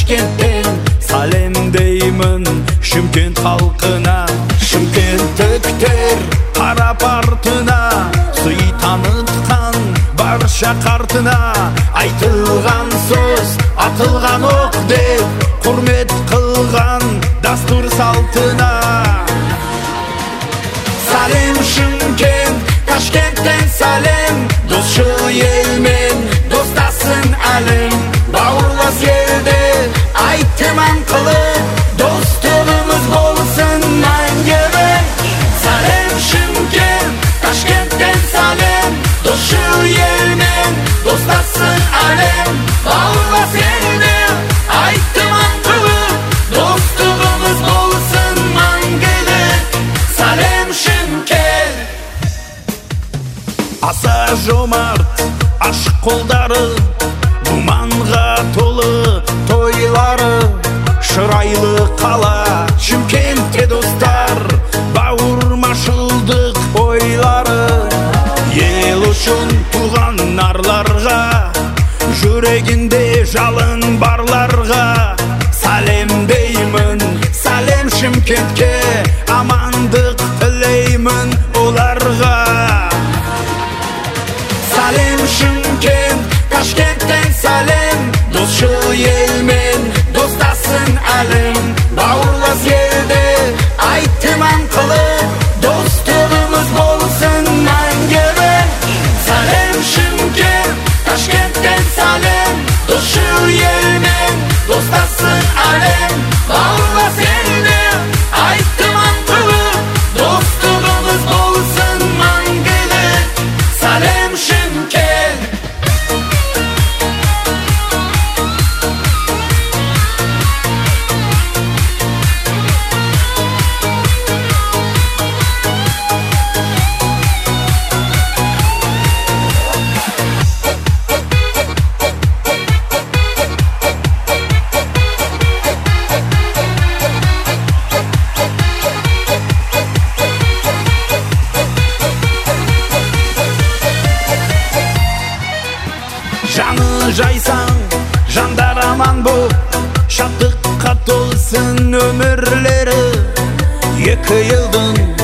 Ташкенттен салемдеймін Шымкент халқына. Шымкенттіктер қарап артына, сый танытқан барша қартына. Айтылған сөз, атылған оқ деп, құрмет қылған дастур салтына. Салем Шымкент, Ташкенттен салем, досшыл елмен достасын әлем. Бауырлас елде айтыман қылып, достығымыз болсын мәңгілік. Салем Шымкент, Ташкенттен салем, досшыл елмен достасын әлем. Бауырлас елде айтыман қылып, достығымыз болсын мәңгілік. Салем Шымкент. Аса жомарт ашық қолдары, думанға толы тойлары. Шырайлы қала Шымкентте достар, бауырмашылдық ойлары. Ел үшін туған нарларға, жүрегінде жалын барларға. Салемдеймін, салем Шымкентке, амандық тілеймін оларға. Салем Шымкент, Ташкенттен салем, досшыл елмен достасын әлем. Бауырлас елде айтыман қылып, достығымыз болсын мәңгілік. Салем Шымкент, Ташкенттен салем, досшыл елмен достасын әлем. Бауырлас елде айтыман қылып, достығымыз болсын мәңгілік. Салем Шымкент. Жаны жайсаң, жандар аман боп, шаттыққа толсын өмірлері. Екі елдің